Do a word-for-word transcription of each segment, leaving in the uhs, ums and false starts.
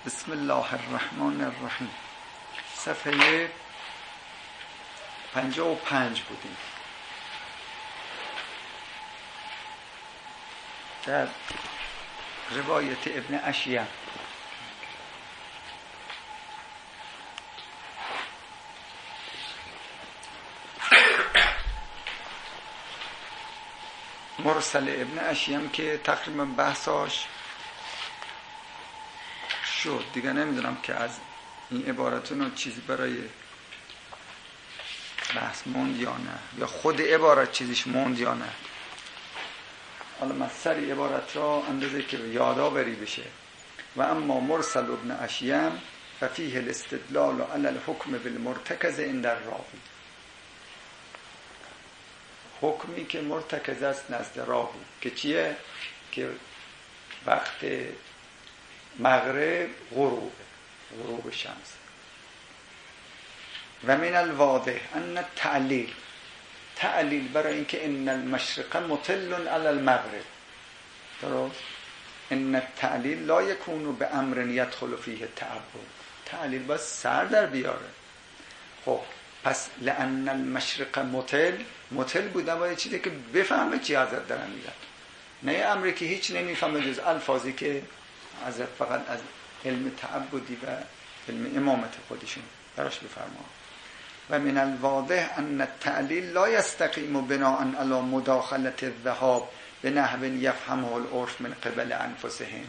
بسم الله الرحمن الرحیم. صفحه پنجاه و پنج بودیم. در روایت ابن اشیم مرسل ابن اشیم که تقریبا بحثاش شد دیگه، نمیدونم که از این عبارتون چیزی برای بحث موند یا نه، یا خود عبارت چیزیش موند یا نه. حالا من سری عبارت را اندازه که یادآوری بشه. و اما مرسل ابن اشیم ففیه الاستدلال علی الحکم بالمرتکز عند الراوی، حکمی که مرتکز است نزد راوی که چیه؟ که وقت مغرب غروب غروب شمس. و من الواضح ان التعلیل، تعلیل برای اینکه ان المشرق مطل علی المغرب، درست؟ ان التعلیل لا یکون بامر یدخل فیه تعبد، تعلیل باید سر در بیاره. خب پس لان المشرق مطل، مطل بودن باید چیزی که بفهمه چی حضرت دارن میگن، نه امری که هیچ نمیفهمه جز الفاظی که حضرت فقط از علم تعبدی و علم امامت خودشون براش بفرما. و من الواضح ان التعلیل لا یستقیم بناء علی مداخلت الذهاب بنحو یفهمه العرف من قبل انفسهم.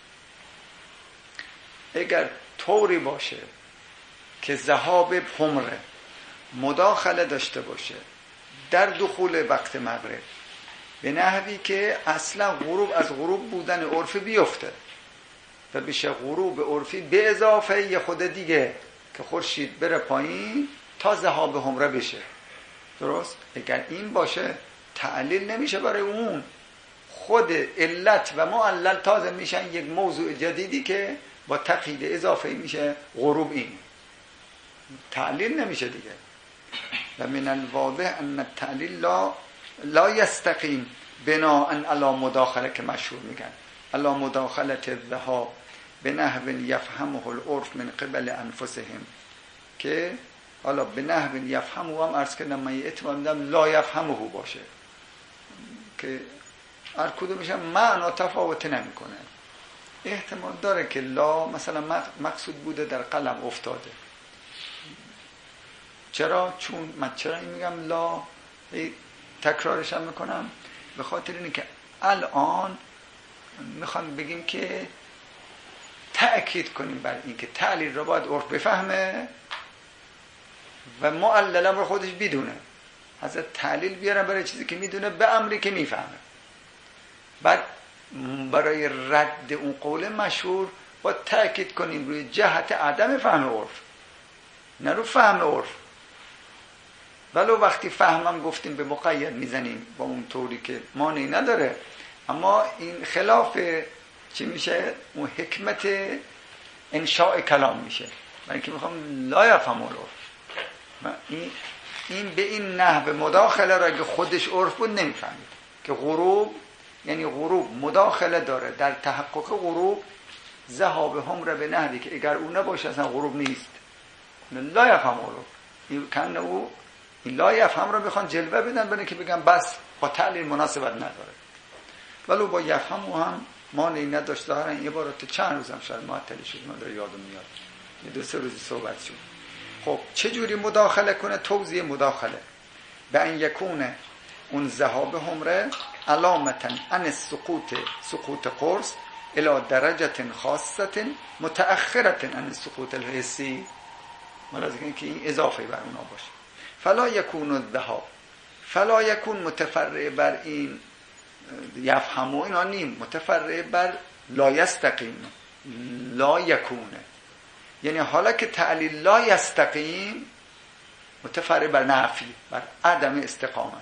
اگر طوری باشه که ذهاب حمره مداخله داشته باشه در دخول وقت مغرب به نحوی که اصلا غروب از غروب بودن عرفی بیفته و بشه غروب عرفی به اضافه یه خود دیگه که خورشید بره پایین تا ذهاب حمره بشه، درست؟ اگر این باشه تعلیل نمیشه برای اون، خود علت و معلل تازه میشن یک موضوع جدیدی که با تقیید اضافه میشه غروب، این تعلیل نمیشه دیگه. و من الواضح ان التعلیل لا لا یستقیم بناء علی مداخله که مشهور میگن علی مداخلت الذهاب به نحو یفهمه العرف من قبل انفسهم، که حالا به نحو یفهمه هم عرض کردم من اعتماد میدم لا یفهمه باشه که هر کدومش هم معنا تفاوت نمیکنه. احتمال داره که لا مثلا مقصود بوده در قلم افتاده. چرا؟ چون من چرا این میگم لا تکرارش هم میکنم؟ به خاطر اینه که الان میخوام بگیم که تأکید کنیم بر این که تعلیل رو باید عرف بفهمه و معللم رو خودش بدونه. حضرت تعلیل بیارن برای چیزی که میدونه به امری که میفهمه. بعد برای رد اون قول مشهور باید تأکید کنیم روی جهت عدم فهم عرف، نه رو فهم عرف. ولو وقتی فهمم گفتیم به مقید میزنیم با اون طوری که مانعی نداره، اما این خلاف چی میشه؟ اون حکمت انشاء کلام میشه، برای اینکه میخوام لا یفهم العرف. این این به این نحو مداخله را که خودش عرف بود نمیفهمید که غروب یعنی غروب مداخله داره در تحقق غروب ذهاب حمره به نحوی که اگر اون نباشه اصلا غروب نیست. لا یفهم العرف، این کنه او این لا یفهم رو میخوان جلوه بدن برای که بگن بس با تعلیل مناسبت نداره، ولو با یفهم هم مانعی نداشت. ظاهرا این عبارت چند روزم شاید معطل شد، من داره یادم میاد یه دو سه روزی صحبت شد. خب چه جوری مداخله کنه؟ توضیح مداخله به ان یکونه اون ذهاب حمره علامتا ان سقوط سقوط قرص الى درجه خاصه متأخره عن سقوط الحسی، ملاحظه که این اضافه بر اونا باشه. فلا یکون الذهاب، فلا یکون متفرع بر این یفهمو اینا نیم، متفرع بر لا یستقیم، لا یکونه، یعنی حالا که تعلیل لا یستقیم متفرع بر نفی، بر عدم استقامت.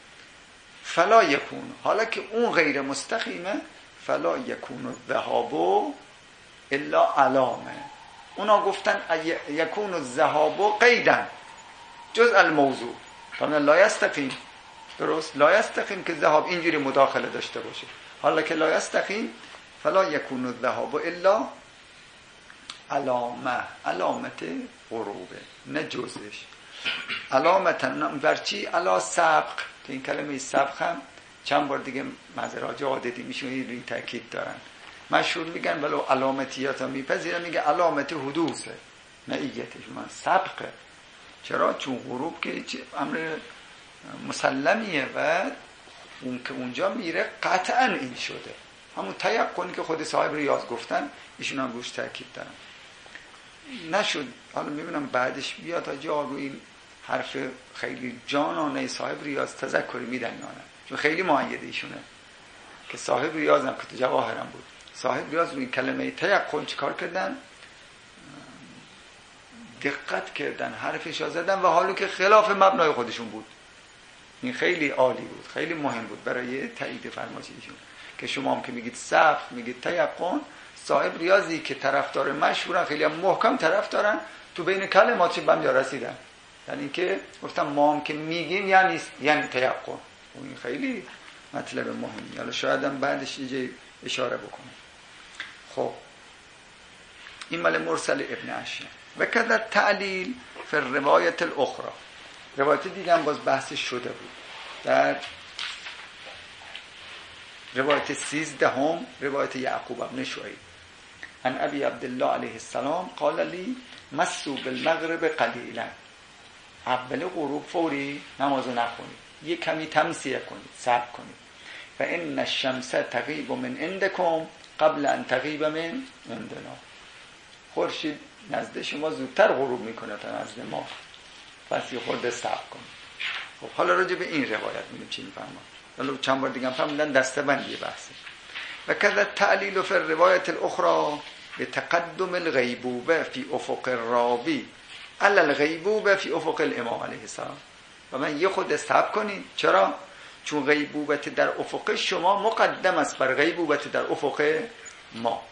فلا یکون، حالا که اون غیر مستقیمه، فلا یکون الذهاب الا علامه. اونا گفتن یکون الذهاب قیدن جز الموضوع، طبعا لا یستقیم، درست؟ لا یستقیم که ذهاب اینجوری مداخله داشته باشه. حالا که لا یستقیم فلا یکون الذهاب الا علامه، علامت غروبه نه جزش. علامتا برچی علا سبق، که این کلمه سبق هم چند بار دیگه مزراج عادتی میشه این تاکید دارن. مشهور میگن ولو علامتیات هم میپذیرن، میگه علامت حدوثه نه ایتش من سبقه. چرا؟ چون غروب که امر مسلمیه و اون که اونجا میره قطعا این شده، همون تیقنی که خود صاحب ریاض گفتن ایشون هم روش تاکید دارن. نشد حالا میبینم بعدش بیاد تا جا رو این حرف خیلی جانانه صاحب ریاض تذکری میدن یا نه، چون خیلی مؤید ایشونه که صاحب ریاض هم که تو جواهرم بود، صاحب ریاض رو این کلمه تیقن چیکار کردن؟ دقت کردن، حرفش ها زدن و حالا که خلاف مبنای خودشون بود. این خیلی عالی بود، خیلی مهم بود برای تایید فرمایش ایشون که شما هم که میگید صف میگید تیقن، صاحب ریاضی که طرفدار مشهورن خیلی هم محکم طرف دارن تو بین کلمات به هم رسیدن، یعنی اینکه گفتم ما هم که میگیم یعنی یعنی تیقن. این خیلی مطلب مهمی، حالا شاید هم بعدش یه اشاره بکنم. خب این مال مرسل ابن عشیه. و کذا تعلیل فی روایت الاخرى، روایت دیگه هم باز بحث شده بود در روایت سیزدهم، روایت یعقوب ابن شعیب عن ابی عبدالله علیه السلام قال لی مسوا بالمغرب قلیلا، اول غروب فوری نماز نخونید، یه کمی تمسیه کنید، صبر کنید. و ان الشمس تغیب من عندکم قبل ان تغیب من عندنا، خورشید نزد شما زودتر غروب میکنه تا نزد ما، پس یه خورده صبر کنید. خب حالا راجع به این روایت میگم چی میفهمم، حالا چند بار دیگه هم فهمیدن دسته‌بندی بحثه. و کذا تعلیل فی الروایت الاخرى بتقدم الغیبوبه فی افق الرابی علی الغیبوبه فی افق الامام علیه السلام. و من یه خود صبر کنید، چرا؟ چون غیبوبت در افق شما مقدم است بر غیبوبت در افق ما.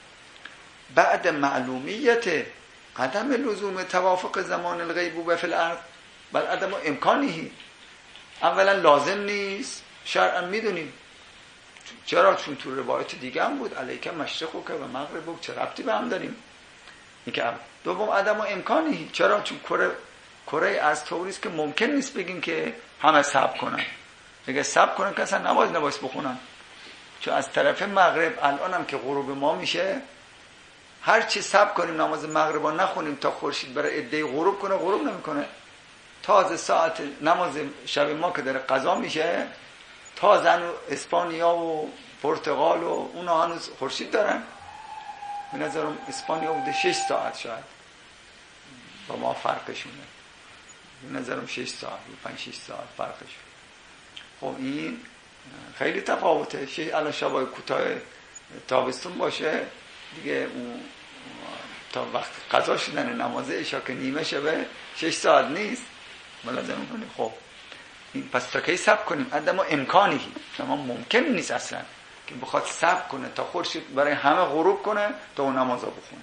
بعد معلومیت عدم لزوم توافق زمان الغیبوبه فی الارض بل عدم امکانه، اولا لازم نیست شرعا میدونیم، چرا؟ چون تو روایت دیگه هم بود علیک مشرق و که و مغرب، چه ربطی به هم داریم؟ این که دوم عدم امکانه، چرا؟ چون کره کره از طوریست که ممکن نیست بگیم که همه صبر کنن، اگه صبر کنن که اصلا نماز نباید بخونن، چون از طرف مغرب الان هم که غروب ما میشه هر چی صبر کنیم نماز مغرب رو نخونیم تا خورشید برای عده غروب کنه، غروب نمیکنه. تازه ساعت نماز شب ما که داره قضا میشه، تازه اسپانیا و پرتغال و اونا هنوز خورشید دارن. به نظرم اسپانیا بوده شش ساعت شاید با ما فرقشونه، به نظرم شش ساعت و پنج شش ساعت فرقشون. خب این خیلی تفاوته. شش الان شبای کوتاه تابستون باشه دیگه، اون تا وقت قضا شدن نماز عشا که نیمه شبه شش ساعت نیست، ملازم میکنیم. خب این پس تا کی صبر کنیم؟ عدم امکانی، شما ممکن نیست اصلا که بخواد صبر کنه تا خورشید برای همه غروب کنه تا اون نمازا بخونه.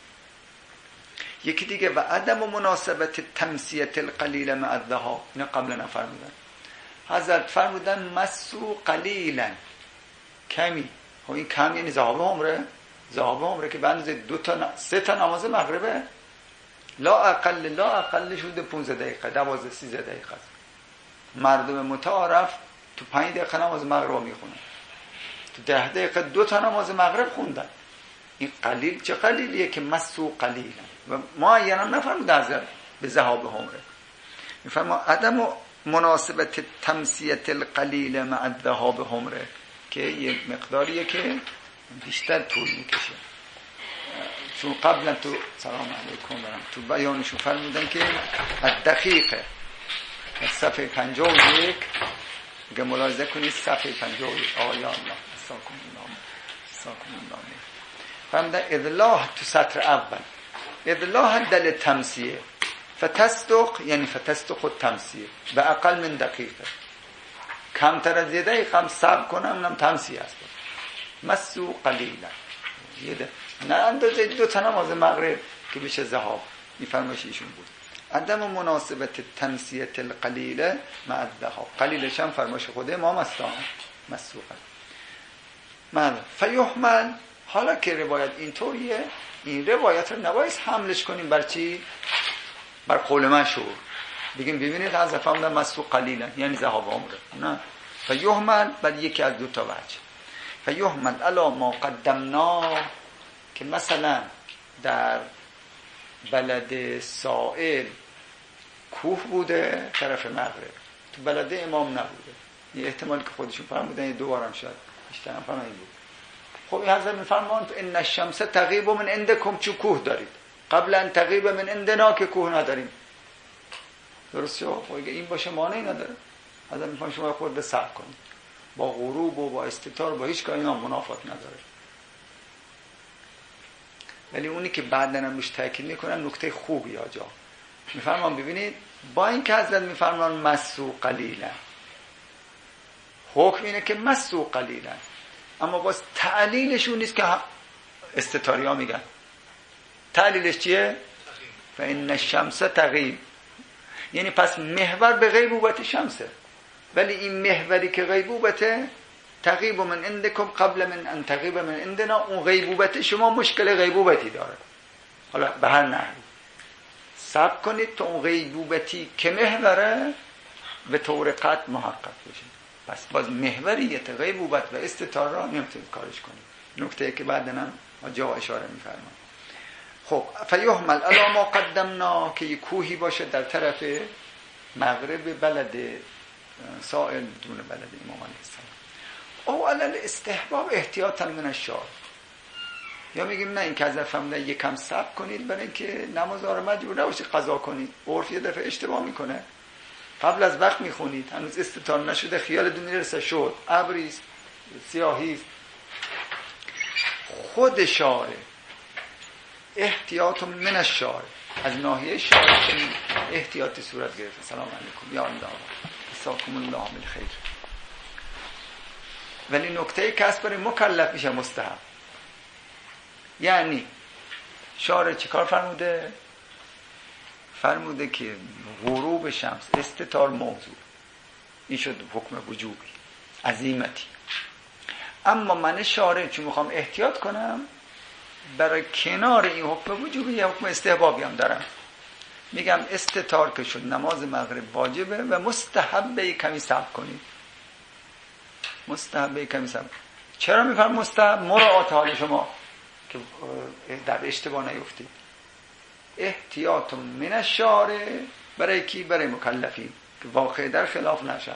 یکی دیگه و عدم مناسبت تمسیت القلیل مع الذهاب، اینا قبلا نفرمودن. حضرت فرمودن مسو قلیلا، کمی. خب این کم یعنی ذهاب عمره، ذهاب عمره که بعد دو تا سه تا نماز مغربه، لا اقل لا اقل شده پانزده دقیقه، دوازده سیزده دقیقه. مردم متعارف تو پنج دقیقه نماز مغرب میخونن، تو ده دقیقه دو تا نماز مغرب خوندن. این قلیل چه قلیلیه که مسو قلیلا. و ما یعنی نفرمود حضرت به ذهاب عمره، میفرما عدم مناسبت تمسیت القلیل مع الذهاب عمره که یک مقداریه که بیشتر طول میکشه. چون قبلا تو سلام علیکم برم تو بیانشون فرمودن که الدقیقه صفحه پنجاه و یک، اگه ملاحظه کنید صفحه پنجاه و یک آیا الله ساکن الله ساکن الله فرمودن اذلاح تو سطر اول اذلاح دل تمسیه فتصدق یعنی فتصدق التمسیه و اقل من دقیقه، کمتر از یه دقیقه هم صبر کنم نم تمسیه است. مسو قلیلا یه ده. نه اندازه دو تا نماز مغرب که بشه ذهاب، این فرمایش ایشون بود. عدم مناسبت تمسیت القلیل مع الذهاب، قلیلش هم فرمایش خود امام است مسو قلیل. من فیحمل، حالا که روایت اینطوریه این روایت رو نباید حملش کنیم بر چی؟ بر قول مشهور بگیم ببینید از فهمدن مسو قلیلا یعنی ذهاب عمره، نه. فیحمل بر یکی از دو تا وجه. فیحمل علی ما قدمنا، که مثلا در بلد سائل کوه بوده طرف مغرب، تو بلد امام نبوده. یه احتمالی که خودشون فرمودن یه دوبارم شاید بیشتر هم فرمودن این بود. خب این حضرت میفرماند ان الشمس تغیب من عندکم، چو کوه دارید، قبل ان تغیب من عندنا که کوه نداریم. درسته؟ خب این باشه مانعی نداره. حضرت میفرماند شما خود به صبر کنید، با غروب و با استتار با هیچ کاری اینا منافات نداره. ولی اونی که بعداً هم روش تاکید میکنن نکته خوبی آجا میفرمان. ببینید با این که حضرت میفرمان مسو قلیلا، حکم اینه که مسو قلیلا، اما باز تعلیلشون نیست که استتاری ها میگن. تعلیلش چیه؟ فإن الشمس تغیب، یعنی پس محور به غیبوبت شمسه، ولی این محوری که غیبوبته تغیب من عندکم قبل من ان تغیب من عندنا، اون غیبوبت شما مشکل غیبوبتی داره. حالا به هر نحوی صبر کنید تا اون غیبوبتی که محوره به طور قطع محقق بشه. پس باز محوریت غیبوبت و استتار را نمیتونید کارش کنید. نکته که بعداً هم جا اشاره می‌فرمایند. خب فیحمل علی ما قدمنا، که یک کوهی باشه در طرف مغرب بلد سائل دون بلد امام علیه السلام. او علل استحباب احتیاطا من الشارع، یا میگیم نه این که از فهمیدن یکم صبر کنید برای اینکه نماز رو مجبور نباشید قضا کنید. عرف یه دفعه اشتباه میکنه، قبل از وقت میخونید، هنوز استتار نشده، خیالتون میرسه شد، ابری سیاهی. خود شارع احتیاط من الشارع، از ناحیه شارع احتیاطی صورت گرفته. سلام علیکم یا الله اساکم الله بالخیر. ولی نکته که از برای مکلف میشه مستحب. یعنی شارع چیکار فرموده؟ فرموده که غروب شمس استتار موضوع، این شد حکم وجوبی عزیمتی. اما من شارع چون میخوام احتیاط کنم، برای کنار این حکم وجوبی یه حکم استحبابی هم دارم. میگم استتار که شد نماز مغرب واجبه و مستحبه کمی صبر کنید. مستحبه کمی صبر. چرا میفرم مستحب؟ مراعات حال شما که در اشتباه نیفتید. احتیاط من الشارع، برای کی؟ برای مکلفین که واقع در خلاف نشن.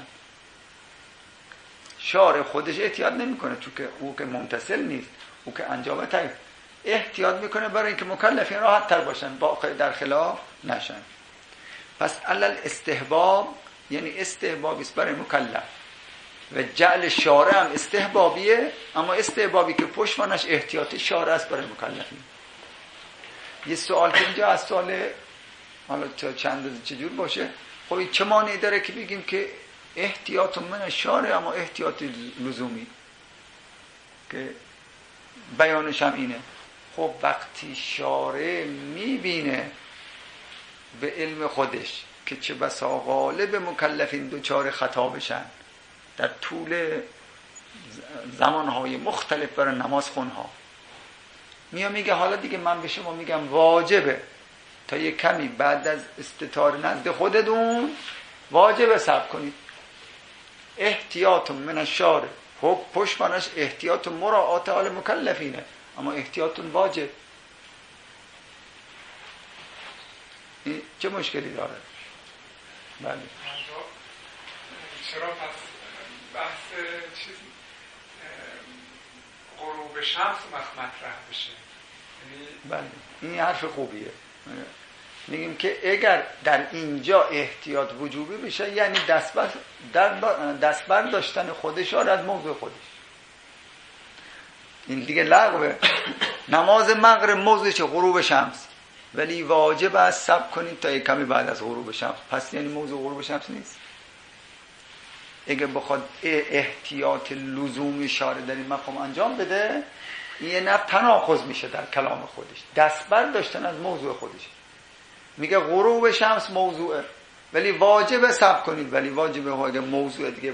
شارع خودش احتیاط نمیکنه چون که او که ممتثل نیست، او که انجام تایید احتیاط میکنه برای اینکه مکلفین راحت تر باشن، واقع در خلاف نشن. پس علل استحباب یعنی استحبابی است برای مکلف، و جعل شارع هم استحبابیه، اما استحبابی که پشتوانش احتیاطی شارع است برای مکلفین. یه سوال که اینجا از سوال حالا چند چجور باشه، خب این چه معنی داره که بگیم که احتیاط من شارع اما احتیاط لزومی که بیانش هم اینه. خب وقتی شارع میبینه به علم خودش که چه بسا غالب مکلفین دوچار خطا بشن در طول زمانهای مختلف برای نماز خونها، میام میگه حالا دیگه من به شما میگم واجبه تا یک کمی بعد از استتار نزد خودتون واجبه صبر کنید. احتیاط من الشارع، خب پشتمانش احتیاط مراعات حال مکلفینه، اما احتیاط واجب. این چه مشکلی داره؟ بله. چرا پس بحث چیز غروب شمس مطرح بشه؟ بله این حرف خوبیه. میگیم که اگر در اینجا احتیاط وجوبی بشه یعنی دستبر در دستبر داشتن خودش از موضوع خودش. این دیگه لغوه. نماز مغرب موضوعش غروب شمس، ولی واجب است صبر کنید تا یک کمی بعد از غروب شمس. پس یعنی موضوع غروب شمس نیست. اگه بخواد احتیاط لزومی شارع در این مقام انجام بده، یه نه تناقض میشه در کلام خودش، دستبر داشتن از موضوع خودش. میگه غروب شمس موضوعه ولی واجبه صبر کنید، ولی واجبه اگه موضوع دیگه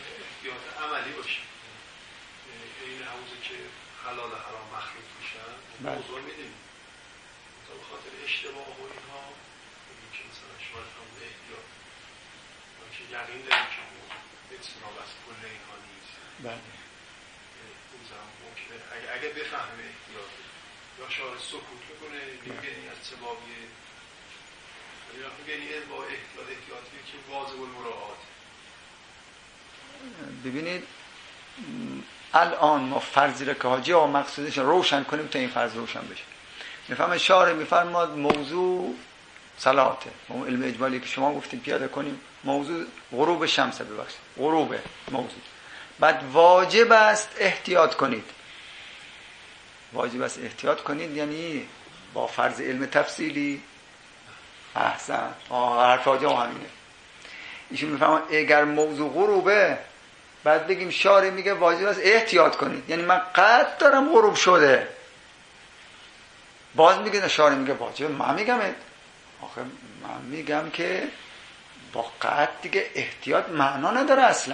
احتیاط عملی باشه. این حوزه که حلال حرام مخلوط میشن موضوع میدیم تا به خاطر اشتباه و اینها میگیم که مثلا شما هم به احتیاط ما که یقین داریم که اجتناب از کل اینها نیست. بله روزم ممکنه اگه, اگه بفهمه احتیاط یا شعار سکوت میکنه میگنی از چه بابیه ولی وقتی میگنی با احتیاط احتیاطیه که واجب المراعات. ببینید الان ما فرضی را که حاجی آقا مقصودش روشن کنیم تا این فرض روشن بشه. میفهمه شارع میفرماد موضوع صلاته، اون علم اجمالی که شما گفتیم پیاده کنیم، موضوع غروب شمس ببخشید غروب موضوع، بعد واجب است احتیاط کنید. واجب است احتیاط کنید یعنی با فرض علم تفصیلی. احسن آه حرف حاجی همینه. ایشون میفهمه اگر موضوع غروبه بعد بگیم شارع میگه واجب است احتیاط کنید، یعنی من قطع دارم غروب شده، باز میگه شارع میگه واجب، من میگم آخه من میگم که با قطع دیگه احتیاط معنا نداره اصلا.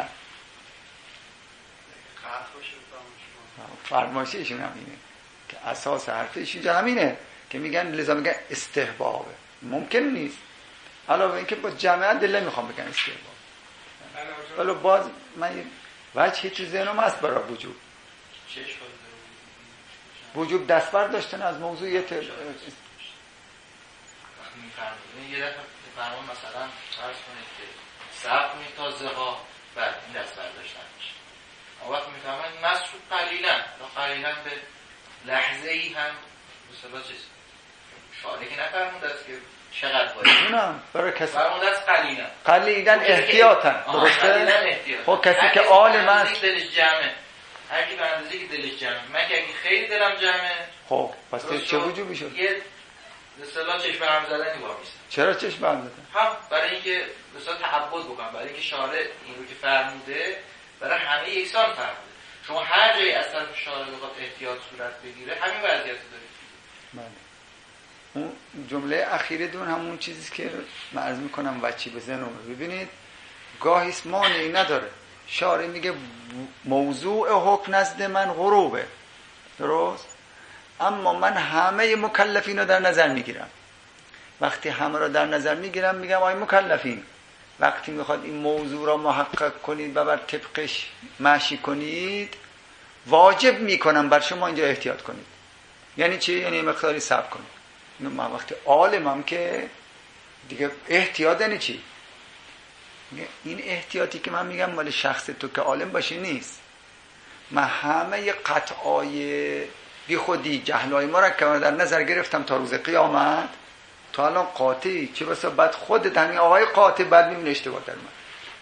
فرمایش ایشون همینه که اساس حرف ایشون همینه که میگن لذا میگن استحبابه، ممکن نیست علاوه اینکه با جمعیت دل میخوام بگن استحباب، ولی باز من وجه چیز ذهنم هست برای وجوب وجوب دست برداشتن از موضوعیت یه دفعه فرمان مثلا فرض کنید که صبر کنید تا زها بعد این دست برداشتن میشه. وقت میفهمن مسعود قلیلا تا قلیلا به لحظه ای هم مثلا چیز شارع که نفرمونده است که چقدر باید نه برای کسی فرمونده است قلیلا قلیلا احتیاطا درسته. خب کسی که عالم است دلش جمعه، هر کی به اندازه که دلش جمعه، من که اگه خیلی دلم جمعه خب پس چه وجوبی شد؟ یه مثلا چشم هم زدنی با میشه. چرا چشم هم زدن؟ هم برای اینکه مثلا تعبد بکنم، برای اینکه شارع این رو که فرموده برای همه یکسان فرموده. شما هر جایی از طرف شارع بخواد احتیاط صورت بگیره همین وضعیت دارید. بله. اون جمله اخیره دون همون چیزی که من عرض میکنم وچی به ذهنم. ببینید گاهی مانعی نداره، شارع میگه موضوع حکم نزد من غروبه، درست؟ اما من همه مکلفین رو در نظر میگیرم. وقتی همه رو در نظر میگیرم میگم آی مکلفین، وقتی میخواد این موضوع را محقق کنید و بر طبقش ماشی کنید واجب میکنم بر شما اینجا احتیاط کنید. یعنی چی؟ یعنی مقداری صبر کنید. من وقتی عالمم که دیگه احتیاط یعنی چی؟ این احتیاطی که من میگم مال شخص تو که عالم باشی نیست. من همه قطعای بی خودی جهلای مرکب در نظر گرفتم تا روز قیامت. تا الان قاطعی چه بسا بعد خودت همین آقای قاطع بعد میبینه اشتباه در من.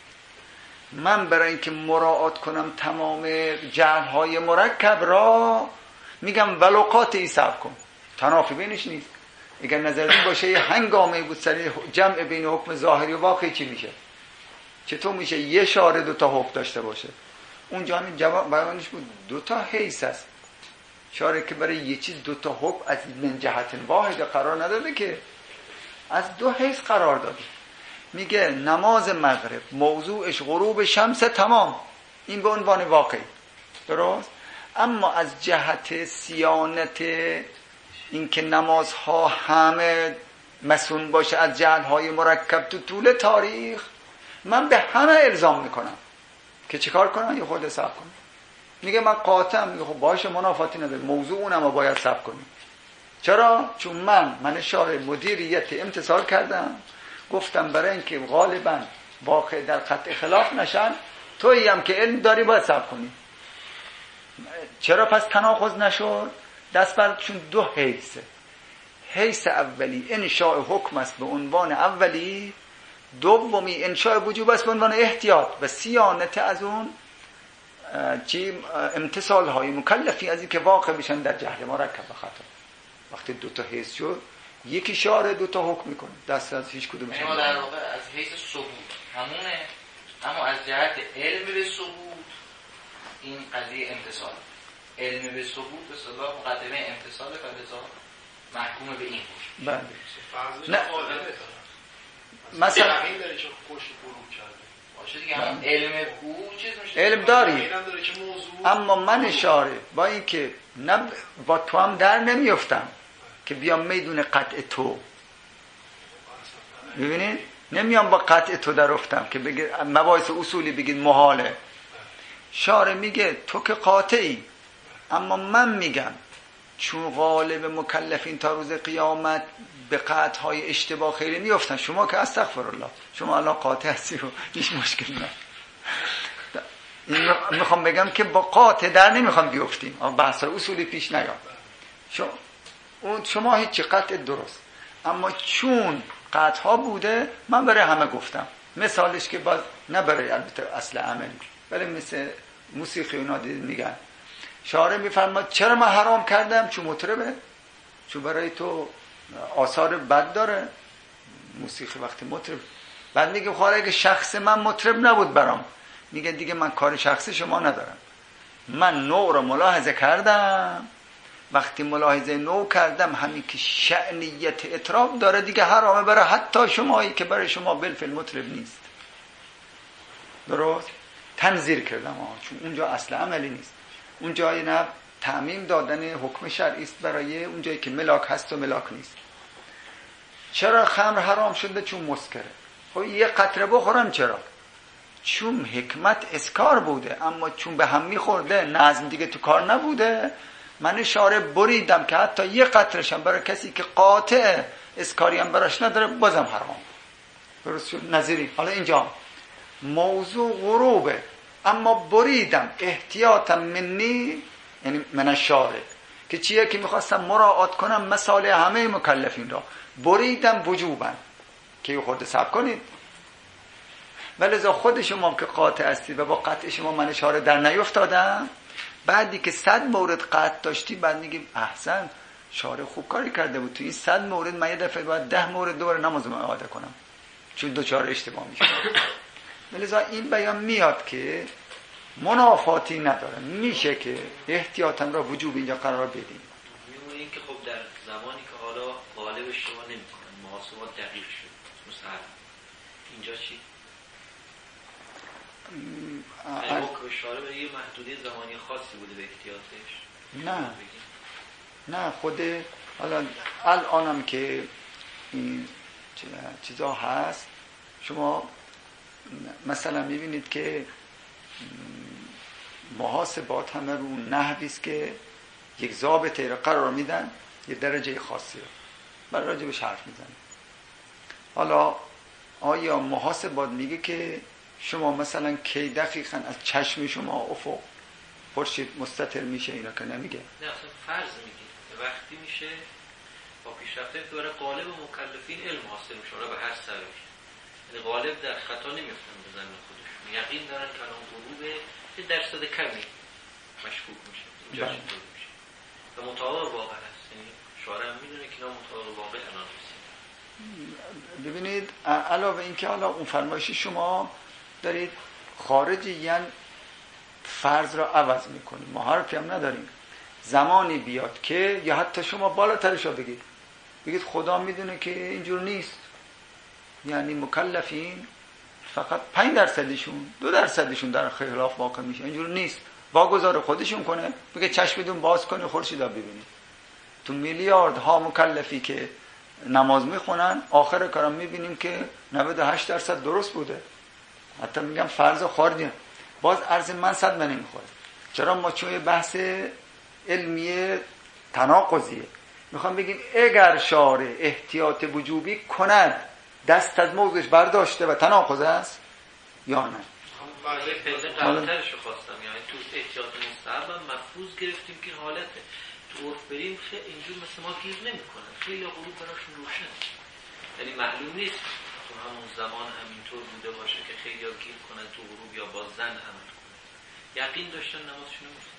من برای اینکه مراعات کنم تمام جهلهای مرکب را میگم ولو قاطعی صبر کن، تنافی بینش نیست. اگر نظر باشه یه هنگامه بود سر جمع بین حکم ظاهری و واقعی چی میشه؟ چطور میشه یه شارع دو تا حکم داشته باشه؟ اونجا همین جواب بیانش بود دو تا حیث است. شارع که برای یه چیز دو تا حکم از من جهت واحد قرار نداده که از دو حیث قرار داده. میگه نماز مغرب موضوعش غروب شمس تمام، این به عنوان واقعی، درست؟ اما از جهت صیانت اینکه نمازها همه مسون باشه از جهل‌های مرکب تو طول تاریخ، من به همه الزام میکنم که چیکار کنم؟ یه خود صبر کنم. میگه من قاطعم. میگه خب باشه منافاتی نداره، موضوع اونم باید صبر کنیم. چرا؟ چون من من شارع مدیریت امتثال کردم، گفتم برای اینکه غالبا واقع در قطع خلاف نشن تویی هم که علم داری باید صبر کنی. چرا پس تناقض نشد؟ دست بر چون دو حیثه. حیث اولی انشاء حکم است به عنوان اولی، دومی انشاء وجوب است به عنوان احتیاط و صیانت از اون چی امتثال های مکلفی از این که واقع بشن در جهل مرکب و خطا. وقتی دو تا حیث شد یکی شارع دو تا حکم میکنه، دست از هیچ کدومش ما در واقع از حیث ثبوت همونه، اما از جهت علم به ثبوت این قضیه امتثال. علم به ثبوت به اصطلاح مقدمه امتثال فلزا محکوم به این حکم. بله. نه مثلا این داره چه خوش غروب کرده. باشه دیگه. هم علم او چیز میشه، علم داری، علم داره که موضوع، اما من اشاره با این که نه با تو هم در نمیافتم که بیام میدون قطع تو. ببینید نمیام با قطع تو در افتم که بگید مباحث اصولی بگید محاله. شارع میگه تو که قاطعی، اما من میگم چون غالب مکلفین تا روز قیامت به قطعهای اشتباه خیلی میافتن، شما که استغفرالله شما الان قاطع هستی و هیچ مشکل نه. این میخوام بگم که با قاطع در نمیخوام بیفتیم، اما بحث اصولی پیش نیاد. شما اون شما هیچ قطع درست، اما چون قطع ها بوده من برای همه گفتم. مثالش که باز نه برای البته اصل عملی، ولی مثل موسیقی اونا دید میگن شارع میفرماد چرا من حرام کردم؟ چون مطربه، چون برای تو آثار بد داره موسیقی. وقتی مطرب بعد میگه خواهر اگه شخص من مطرب نبود برام، میگه دیگه من کار شخصی شما ندارم، من نوع رو ملاحظه کردم، وقتی ملاحظه نوع کردم همین که شأنیت اطراب داره دیگه حرامه برای حتی شمایی که برای شما بالفعل مطرب نیست. درست؟ تنظیر کردم آن، چون اونجا اصل عملی نیست، اون جای نه تعمیم دادن حکم شرعی است برای اون جایی که ملاک هست و ملاک نیست. چرا خمر حرام شده؟ چون مسکره. خب یه قطره بخورم چرا؟ چون حکمت اسکار بوده، اما چون به هم میخورده نظم دیگه تو کار نبوده، من شارع بریدم که حتی یه قطرشم برای کسی که قاطع اسکاری هم براش نداره بازم حرام. درست شد؟ نظیری. حالا اینجا موضوع غروبه، اما بریدم احتیاطم منی، یعنی من الشارع که چیه که میخواستم مراعات کنم مسائل همه مکلفین را، بریدم وجوبا که خود صبر کنید. ولذا خود شما که قاطع هستید و با قطع شما من شارع در نیفتادم، بعدی که صد مورد قطع داشتی بعد میگیم احسن شارع خوب کاری کرده بود، تو این صد مورد من یه دفعه باید ده مورد دوباره نمازم اعاده کنم چون دوچار اشتباه میشه. ولذا این بیان میاد که منافاتی نداره، میشه که احتیاطم را وجوب اینجا قرار بدیم. میمونه این که خب در زمانی که حالا غالب اشتباه نمی‌کنن، محاسبات دقیق شد مستحب، اینجا چی؟ یعنی حکم شارع به یه محدوده زمانی خاصی بوده به احتیاطش؟ نه نه خود حالا الانم که این چیزا هست، شما مثلا میبینید که محاسبات همه رو نحوی است که یک ضابطه را قرار میدن، یه درجه خاصی رو برای راجبش حرف میزنن. حالا آیا محاسبات میگه که شما مثلا کی دقیقاً از چشم شما افق خورشید مستتر میشه؟ اینا که نمیگه. نه اصلا فرض میگه وقتی میشه با پیشرفته که برای غالب مکلفین علم حاصل میشه به هر سببی، یعنی غالب در خطا نمیفتن به زمین خودشون، یقین دارن که الان غروب یه درصد کمی مشکوک میشه، اینجا چطور میشه و مطابق واقع هست، یعنی شارع هم میدونه که اینا مطابق واقع الان رسید. ببینید علاوه این که حالا اون فرمایشی شما دارید خارجیاً فرض را عوض میکنید، ما حرفی هم نداریم. زمانی بیاد که یا حتی شما بالاترش رو بگید بگید خدا میدونه که اینجور نیست، یعنی مکلفین فقط پنج درصدشون دو درصدشون در خلاف واقع میشه، اینجور نیست، واگذار خودشون کنه، بگه چشمتون باز کنه خورشید رو ببینید. تو میلیارد ها مکلفی که نماز میخونن آخر کارم میبینیم که نود و هشت درصد درست بوده، حتی میگم فرض خارجی. باز عرض من صد من نمیخوره. چرا؟ ما چون بحث علمی تناقضیه، میخوام بگیم اگر شارع احتیاط وجوبی کند دست از موضوعش برداشته و تناقض است یا نه. یه پله قبلترشو خواستم، یعنی تو احتیاط مستحب هم مفروض گرفتیم که حالته تو عرف بریم خیلی اینجور مثل ما گیر نمی کنن، خیلی غروب براشون روشن، یعنی معلوم نیست تو همون زمان همینطور بوده باشه که خیلی ها گیر کنن تو غروب یا با زن عمل کنن، یقین داشتن نمازشون میفتن.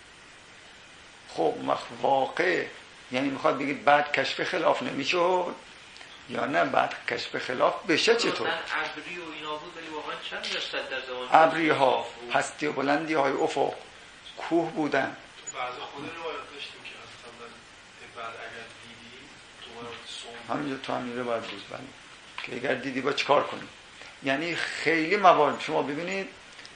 خب واقع یعنی میخواد بگید بعد کشف خلاف نمیشد یا نه بعد کشف خلاف بشه چطور؟ ابری و اینا بود ولی واقعا چند درصد در زمان ابری ها پستی و بلندی های افق کوه بودن. تو بعضا خود روایت داشتیم که اصلا بعد اگر دیدی تو صوم همینجا تو هم میره باید بود بله که اگر دیدی با چیکار کنی. یعنی خیلی موارد شما ببینید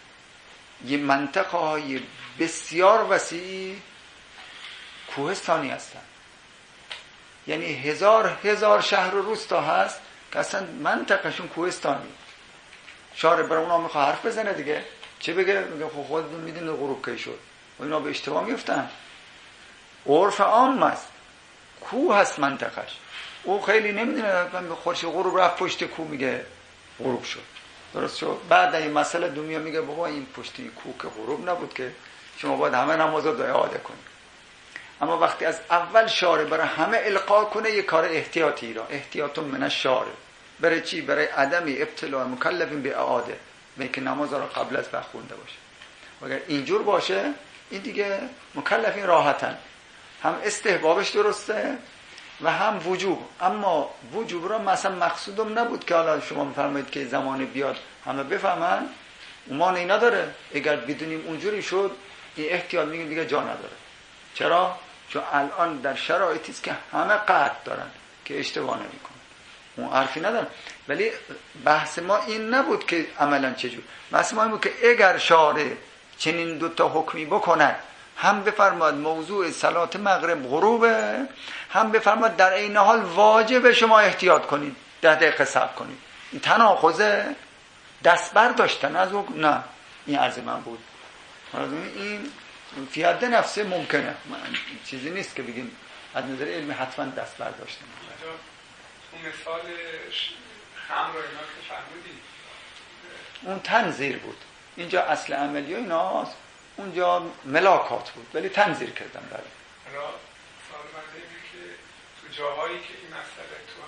یه منطقه های بسیار وسیعی کوهستانی هستن، یعنی هزار هزار شهر و روستا هست که اصلا منطقهشون کوهستانی. شارع برای اونا میخواه حرف بزنه دیگه چه بگه؟ میگه خب خودتون میدین غروب کی شد و اینا به اشتباه میفتن. عرف عام است، کوه هست منطقهش، او خیلی نمیدونه خورشید غروب رفت پشت کوه میگه غروب شد، درست شد. بعد این مسئله دنیا میگه بابا این پشت این کوه که غروب نبود که، شما باید همه نمازا رو اعاده کنید. اما وقتی از اول شارع برای همه القا کنه یه کار احتیاطی را، احتیاط من الشارع، برای چی؟ برای عدم ابتلاء مکلفین به اعاده، میگه نماز را قبل از وقت خونده باشه. اگر اینجور باشه این دیگه مکلفین راحتن، هم استحبابش درسته و هم وجوب. اما وجوب را مثلا مقصودم نبود که حالا شما میفرمایید که زمانی بیاد همه بفهمن، امان اینا داره. اگر بدونیم اونجوری شد این احتیاط میگیم دیگه جا نداره. چرا؟ چون الان در شرایطی است که همه قطع دارن که اشتباه نمیکنن، اون حرفی ندارن. ولی بحث ما این نبود که عملا چجور، بحث ما این بود که اگر شارع چنین دو تا حکمی بکند، هم بفرماد موضوع صلات مغرب غروبه، هم بفرماد در این حال واجب شما احتیاط کنید، ده دقیقه صبر کنید. این تناقضه، دست برداشتن از اون، نه این عرض من بود. این فی حد نفسه ممکنه، چیزی نیست که بگیم از نظر علمی حتما دست برداشتن. اون مثال خمر رو اینا که فهمیدی اون تنظیر بود، اینجا اصل عملی و ایناست، اونجا ملاکات بود ولی تنظیر کردم. بله را سوال من اینه که تو جاهایی که این مسئله تو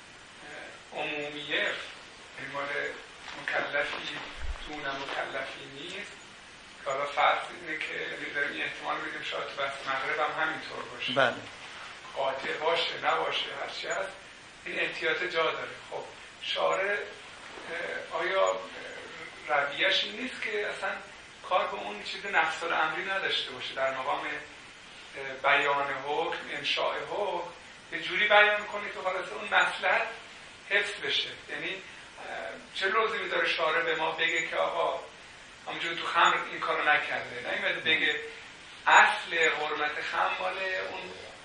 عمومیه مال مکلفی دون مکلفی نیست، که حالا فرض اینه که میذاریم این احتمال بدیم شاید تو بس مغرب هم همینطور باشه، بله قاطع باشه نباشه هرچی هست، این احتیاط جا داره. خب شارع آیا رویش این نیست که اصلا کار به اون چیز نفس الامری نداشته باشه، در مقام بیان حکم انشاء حکم یه جوری بیان کنی که خلاص اون مصلحت حفظ بشه؟ یعنی چه لزومی داره شارع به ما بگه که آقا همونجوری تو خمر این کارو نکرده، نمیاد بگه اصل حرمت خمر مال اون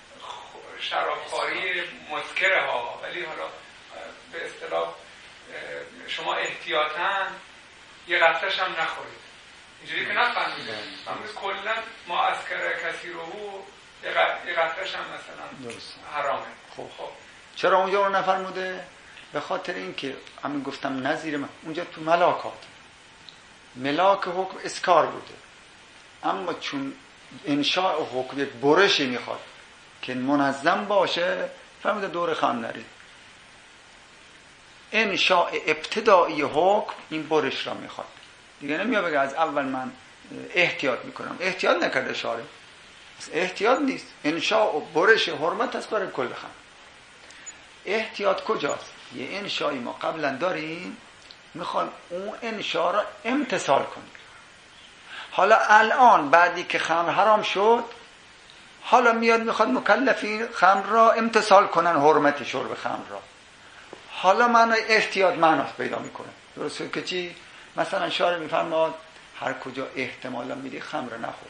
شرابخواری مسکره ها، ولی حالا به اصطلاح شما احتیاطاً یه قطرش هم نخورید، اینجوری که نفهمیده همونی کلن ما از کسی رو یه قطرش هم مثلا حرامه. خب خب چرا اونجا رو نفرموده؟ به خاطر اینکه همین گفتم نظیر من اونجا تو ملاکات ملاک حکم اسکار بوده، اما چون انشاء حکم یک برشی میخواد که منظم باشه، فرموده دور خم نرید. انشاء ابتدایی حکم این برش را میخواد دیگه، نمیاد بگه از اول من احتیاط میکنم. احتیاط نکرده شارع، احتیاط نیست، انشاء و برش حرمت است برای کل خم. احتیاط کجاست؟ یه انشایی ما قبلا داریم، میخوان اون انشا را امتثال کنیم. حالا الان بعدی که خمر حرام شد، حالا میاد میخواد مکلفین خمر را امتثال کنن، حرمت شرب خمر را. حالا معنی احتیاط معناست پیدا میکنه، درسته که چی؟ مثلا شارع میفرماد هر کجا احتمالا میدی خمر نخور،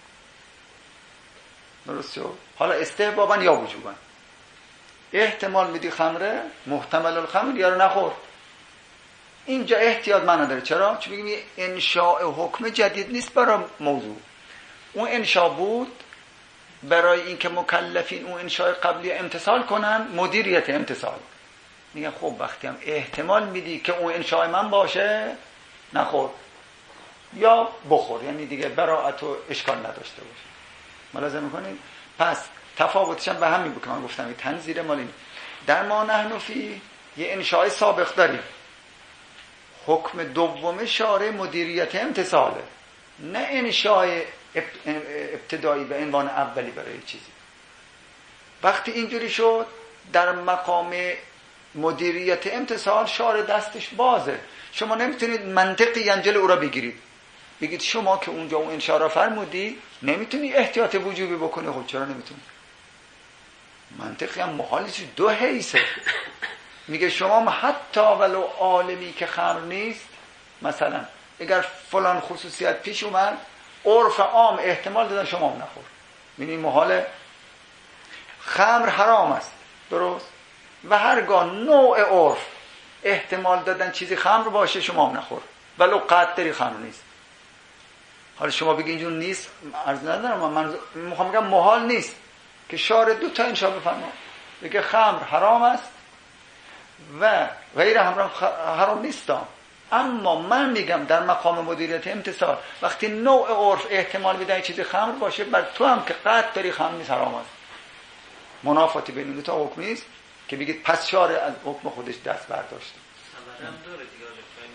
درسته؟ حالا استحبابا یا وجوبا احتمال میدی خمره، محتمل الخمر یا نخور. اینجا احتیاط معنی داره. چرا؟ چون بگیم انشاء حکم جدید نیست برای موضوع، اون انشاء بود برای اینکه مکلفین اون انشاء قبلی امتثال کنن، مدیریت امتثال. میگن خب وقتی هم احتمال میدی که اون انشاء من باشه، نخور یا بخور، یعنی دیگه براءت و اشکال نداشته باشه. ملاحظه میکنید؟ پس تفاوتش هم به همین بود که من گفتم تنظیر مال این. در ما نحن فی یه انشاء سابق داریم، حکم دوم شارع مدیریت امتثاله، نه انشاء ابتدایی به عنوان اولی برای چیزی. وقتی اینجوری شد در مقام مدیریت امتثال شارع دستش بازه، شما نمیتونید منطقی ینجل او را بگیرید بگید شما که اونجا اون انشاء را فرمودی نمیتونی احتیاط وجوبی بکنی. خب چرا نمیتونی؟ منطقی هم محالیش دو حیثه، میگه شما حتی ولو عالمی که خمر نیست، مثلا اگر فلان خصوصیت پیش اومد، عرف عام احتمال دادن شما هم نخور. یعنی محاله خمر حرام است، درست؟ و هرگاه نوع عرف احتمال دادن چیزی خمر باشه شما هم نخور، ولو قدری خمر نیست. حالا شما بگی اینجور نیست، عرض ندارم، من میخوام بگم محال نیست که شارع دو تا انشا بفرما بگه خمر حرام است و غیر حرام حرام نیست. اما من میگم در مقام مدیریت امتصال وقتی نوع عرف احتمال بدن چیزی خمر باشه، بر تو هم که قطع داری خمر نیست، حرام است. منافاتی بین دو تا حکم نیست که بگید پس شارع از حکم خودش دست برداشته. هم داره دیگه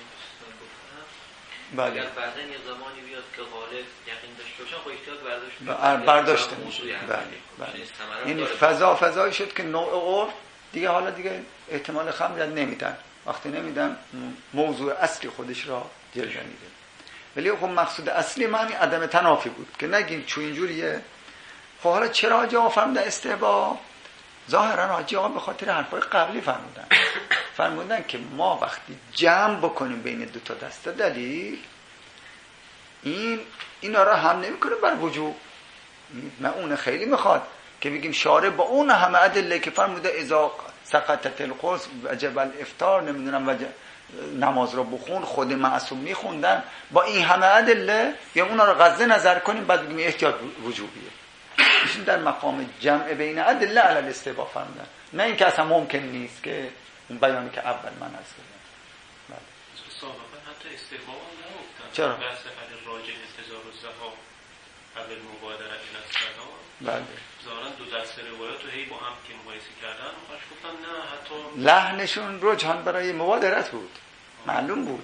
بله. اگر بعدن یه زمانی بیاد که غالب یقین داشته باشن، خب احتیاط برداشت برداشته میشه. بله. بله. این فضا فضایی شد که نوع عرف دیگه حالا دیگه احتمال خمر نمیدن. وقتی نمیدن موضوع اصلی خودش را جلوه میده. ولی خب مقصود اصلی من عدم تنافی بود که نگیم چون اینجوریه. خب حالا چرا حاجی آقا فرمودن استحباب؟ ظاهرا حاجی آقا به خاطر حرفای قبلی فرمودن. فرمودن که ما وقتی جمع بکنیم بین دو تا دسته دلیل، این اینا را هم نمیکنه بر وجوب. من اون خیلی میخواد که بگیم شارع با اون همه ادله که فرموده اذا سقطت القرص وجب الافطار، نمیدونم وجب نماز رو بخون، خود معصوم میخوندن، با این همه ادله یا اونا رو غض نظر کنیم بعد بگیم احتیاط وجوبیه. ایشون در مقام جمع بین ادله علی الاستحباب فرمودن، نه اینکه اصلا ممکن نیست که اون بیانی که اول من عرض کردم. بله. سابقا حتی استحباب هم نگفتن. چرا؟ بحث علی راجع انتظار الزها قبل مبادرت الی الصلاة. بله. ظاهرا دو دست روایات رو هی با هم که مقایسه کردن، خوش گفتن نه حتی لحنشون رجحان برای مبادرت بود. معلوم بود.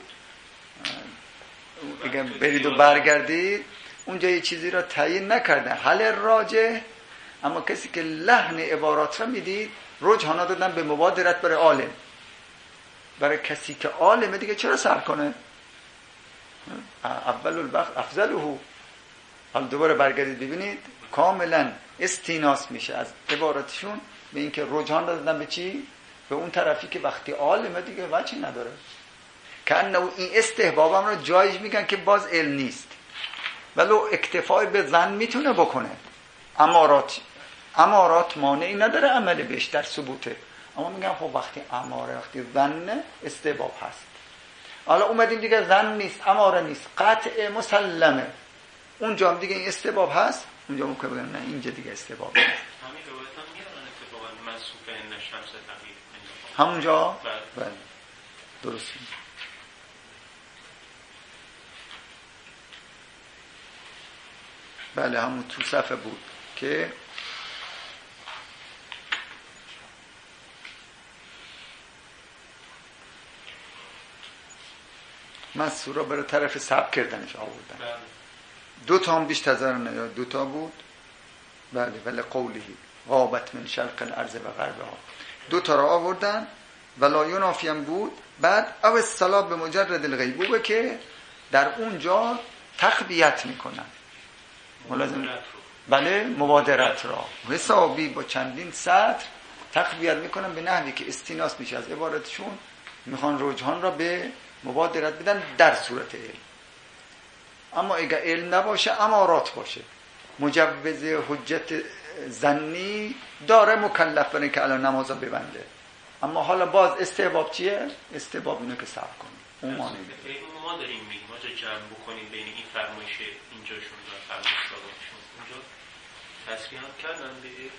اگه برید و برگردید اونجا یه چیزی را تعیین نکردن، حل راجح، اما کسی که لحن عبارات را میدید رجحانا دادن به مبادرت برای عالم. برای کسی که عالمه دیگه چرا صبر کنه؟ اول الوقت افضله. حالا دوباره برگردید ببینید کاملا استیناس میشه از عباراتشون به اینکه رجحان دادن به چی؟ به اون طرفی که وقتی عالمه دیگه وجهی نداره. که انه این استحبابم رو جایش میگن که باز علم نیست، ولو اکتفای به ظن میتونه بکنه. امارات امارات مانعی نداره عمل بهش در ثبوته، اما میگن خب وقتی اماره وقتی ظن استحباب هست. حالا اومدیم دیگه ظن نیست، اماره نیست، قطع مسلمه، اونجا هم دیگه این استحباب هست. اونجا ممکنه بگن نه اینجا دیگه استحباب نیست. همین روایت هم میارن اتفاقا منسوخ ان شمس تغییر همونجا. بله درست. بله همون تو صفحه بود که من سورا برای طرف سب کردنش آوردن. بله. دو تا هم بیشتر تذر یا دو تا بود. بله ولی قوله غابت من شرق الارض و غربها، دو تا را آوردن. ولا ینافی هم بود. بعد او الصلاة به مجرد الغیبوبه که در اونجا تقویت میکنن ملازم. بله مبادرت را حسابی با چندین سطر تقویت میکنن به نحوی که استیناس میشه از عبارتشون، میخوان رجحان را به مبادرت بدن در صورت علم. اما اگر علم نباشه امارات باشه، مجوز حجت ظنی داره مکلف برای که الان نمازا ببنده. اما حالا باز استحباب چیه؟ استحباب اینو که صبر کنیم. اون معنی میده. ما داریم میگیم ما جا جمع بکنیم بین این فرمایش اینجاشون و فرمایش داداشون. اونجا تصریح هم کردن دیگه.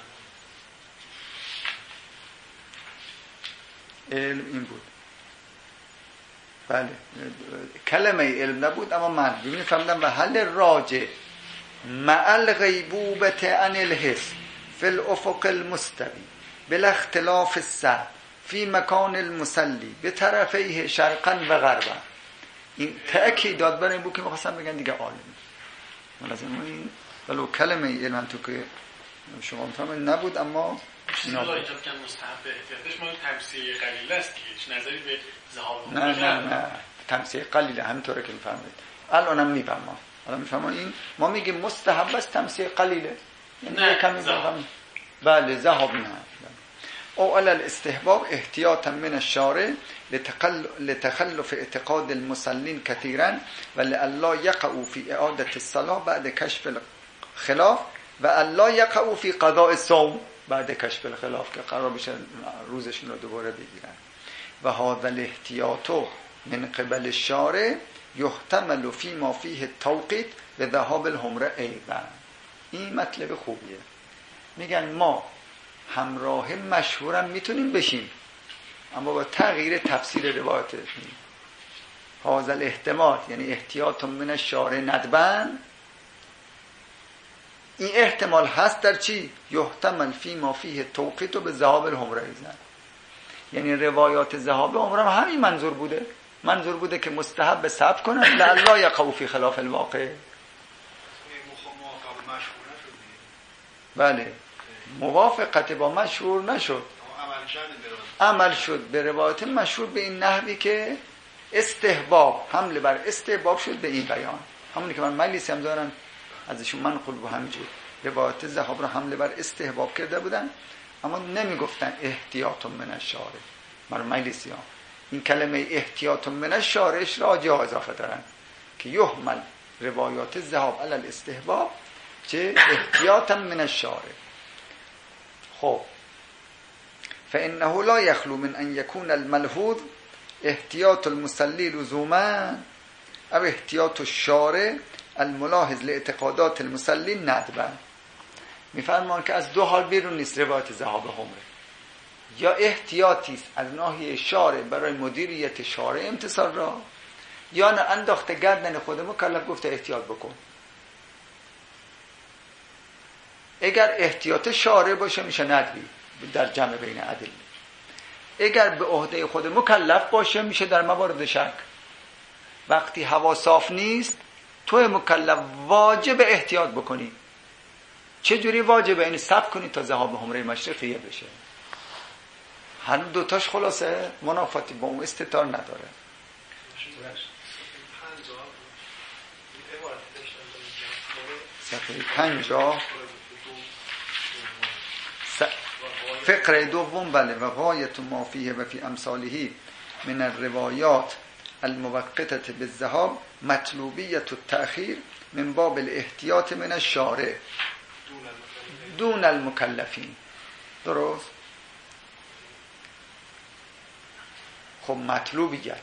علم این بود. بله کلمه علم نبود اما من ببینید فهمیدم و حل راجع مع الغیبوبة عن الحس فی الافق المستوی بلا اختلاف السعد فی مکان المصلی به طرفیه شرقا و غربا. این تأکیدات برای این بود که میخواستم بگن دیگه عالم ملازم این ولو کلمه علم تو که شما مطمئن نبود اما اینا اینجا که مستحب احتیاطش ما تمثیل قلیل است که هیچ نظری به ذهاب نه نه نه تمثیل قلیل همینطوره که میفهمید. الانم میفهمم الان میفهمم این ما میگیم مستحب است تمثیل قلیله، یعنی کمی بفهم. بله ذهاب نه. او علی الاستحباب احتیاطا من الشارع لتخلف اعتقاد المصلين كثيرا ولئلا يقعوا في اعاده الصلاه بعد كشف الخلاف والا يقعوا في قضاء الصوم بعد کشف الخلاف که قرار بشه روزشون رو دوباره بگیرن. و هذا الاحتیاط من قبل الشارع یحتمل فيما فيه التوقیت به ذهاب الحمره ایضا. این مطلب خوبیه. میگن ما همراه مشهورم میتونیم بشیم اما با تغییر تفسیر روایت. هذا الاحتمال یعنی احتیاط من الشارع ندبن، این احتمال هست در چی؟ یحتمل فی ما فیه توقیت و به ذهاب الحمره ایزن. یعنی روایات ذهاب عمره هم همین منظور بوده، منظور بوده که مستحب صبر کنن لعلا یقعوا فی خلاف الواقع. بله موافقت با مشهور نشد، عمل شد به روایت مشهور به این نحوی که استحباب، حمله بر استحباب شد به این بیان. همونی که من مجلسی هم دارن ازشون منقول بود همینجور روایت ذهاب رو حمله بر استحباب کرده بودن اما نمیگفتن احتیاط من الشارع. من مجلسی ها این کلمه احتیاط من الشارعش را جا اضافه دارن که یحمل روایات ذهاب علی الاستحباب چه احتیاطا من الشارع. خب فانه لا يخلو من ان يكون الملحوظ احتیاط المصلي لزوما او احتیاط الشارع الملاحظ لاعتقادات المصلي ندبا. میفرمان که از دو حال بیرون نیست روایت ذهاب حمره، یا احتیاطی است از ناحیه شارع برای مدیریت شارع امتصال را، یا نه انداخته گردن خود مکلف گفته احتیاط بکن. اگر احتیاط شارع باشه میشه ندبی در جمع بین ادله، اگر به عهده خود مکلف باشه میشه در موارد شک. وقتی هوا صاف نیست تو مکلف واجب احتیاط بکنی. چه جوری واجبه؟ این صبر کنی تا ذهاب حمره مشرقیه بشه. هر دوتاش خلاصه منافاتی با اون استتار نداره. صفحه پنجاه فقره دوم بله و غایت ما فیه و فی امثاله من الروایات الموقتة بالذهاب مطلوبیت التأخیر من باب الاحتیاط من الشارع دون المکلفین. درست؟ خب مطلوبیت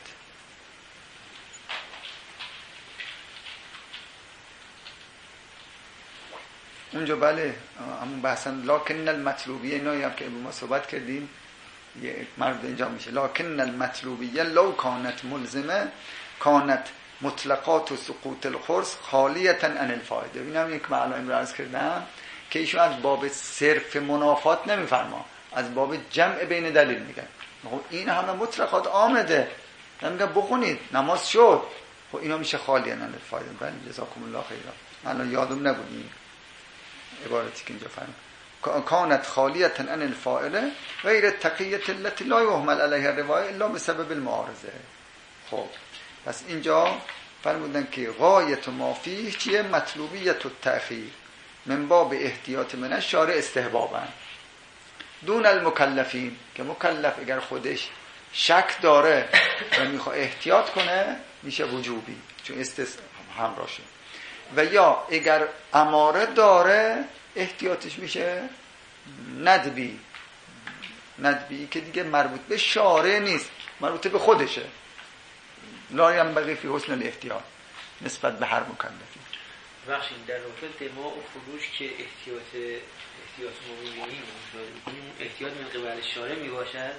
اونجا بله همون بحثا لکن المطلوبیه اینایی هم که ما صحبت کردیم یه مرد اینجا میشه لکن المطلوبیه لو کانت ملزمه کانت مطلقات و سقوط الخرس خالیتا عن الفایده. این هم یک معلوم امروز کردم که ایشون از باب صرف منافات نمیفرما، از باب جمع بین دلیل میگن. خب این همه مطلقات آمده میگن بخونید نماز شد، خب اینا میشه خالی عن الفایده. بله جزاکم الله خیرا. من یادم نبود این عبارتی که اینجا فرمود کانت خالیتا عن الفاعله غیر التقیه التي لا يحمل عليها الروايه الا بسبب المعارضه. خب پس اینجا فرمودن که غایت ما فیه چیه؟ مطلوبیت التأخیر من باب احتیاط من الشارع استحبابا دون المکلفین، که مکلف اگر خودش شک داره و میخواد احتیاط کنه میشه وجوبی چون استثناء همراه شه، و یا اگر اماره داره احتیاطش میشه ندبی. ندبی که دیگه مربوط به شارع نیست، مربوط به خودشه. لا ينبغي فی حسن الاحتیاط نسبت به هر مکلفی. بخشین در رابطه دماء و فروش که احتیاط احتیاط موضوعی احتیاط من قبل شارع می باشد،